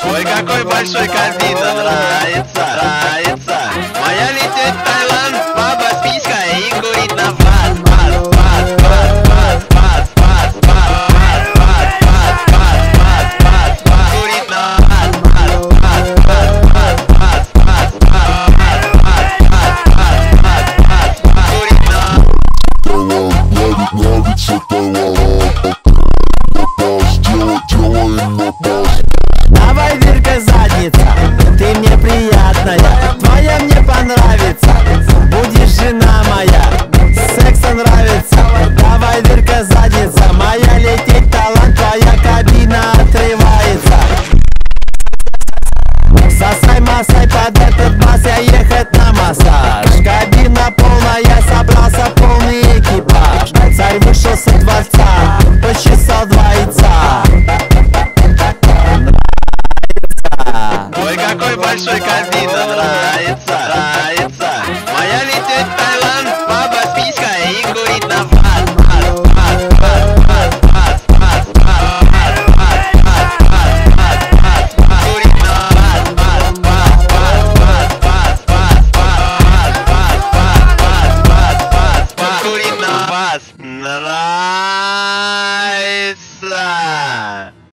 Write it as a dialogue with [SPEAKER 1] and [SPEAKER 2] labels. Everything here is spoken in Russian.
[SPEAKER 1] Ой, какой большой кабина, нравится, нравится. Моя летит в Таиланд, баба с писькой и курит на бас, бас, бас, бас, бас, бас, бас, бас, бас, бас, бас, бас, бас, бас, курит на бас, бас, бас, бас, бас, бас, бас, бас, бас, бас, бас, курит на.
[SPEAKER 2] Нравится Таиланд. Делаем на бас.
[SPEAKER 3] Давай, Верка, задница, ты мне приятная, твоя мне понравится, будешь жена моя, секса нравится. Давай, Верка, задница, моя лететь талант, твоя кабина отрывается. Сосай, масай под этот бас, я ехать на массаж. Кабина полная, собрался полный экипаж. Царь вышел со дворца, почесал два яйца.
[SPEAKER 1] Ой, какой большой кабина, нравится, нравится. Моя летит в Таиланд, баба с писькой и курит на бас, бас, бас, бас, бас, бас, бас, бас, бас, бас, бас, бас, бас, курит на бас, бас, бас, бас, бас, бас, бас, бас, бас, бас, бас, бас, бас, курит на бас.